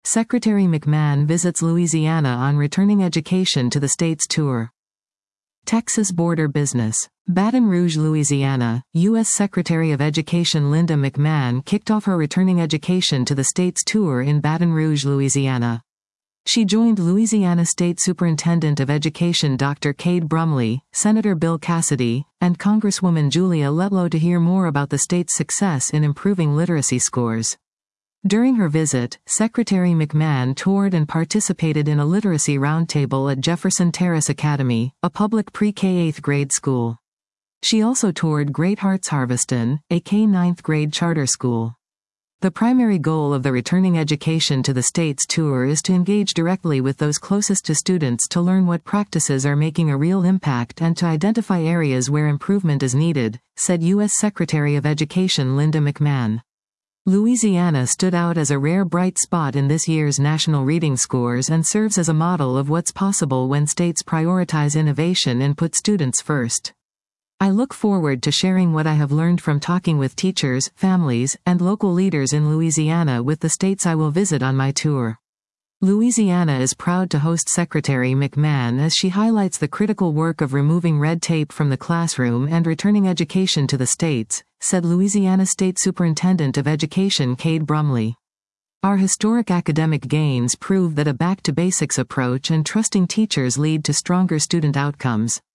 Secretary McMahon visits Louisiana on returning education to the states tour. Texas border business. Baton Rouge, Louisiana, U.S. Secretary of Education Linda McMahon kicked off her returning education to the states tour in Baton Rouge, Louisiana. She joined Louisiana State Superintendent of Education Dr. Cade Brumley, Senator Bill Cassidy, and Congresswoman Julia Letlow to hear more about the state's success in improving literacy scores. During her visit, Secretary McMahon toured and participated in a literacy roundtable at Jefferson Terrace Academy, a public pre-K 8th grade school. She also toured Great Hearts Harveston, a K-9th grade charter school. The primary goal of the Returning Education to the States tour is to engage directly with those closest to students to learn what practices are making a real impact and to identify areas where improvement is needed, said U.S. Secretary of Education Linda McMahon. Louisiana stood out as a rare bright spot in this year's national reading scores and serves as a model of what's possible when states prioritize innovation and put students first. I look forward to sharing what I have learned from talking with teachers, families, and local leaders in Louisiana with the states I will visit on my tour. Louisiana is proud to host Secretary McMahon as she highlights the critical work of removing red tape from the classroom and returning education to the states, said Louisiana State Superintendent of Education Cade Brumley. Our historic academic gains prove that a back-to-basics approach and trusting teachers lead to stronger student outcomes.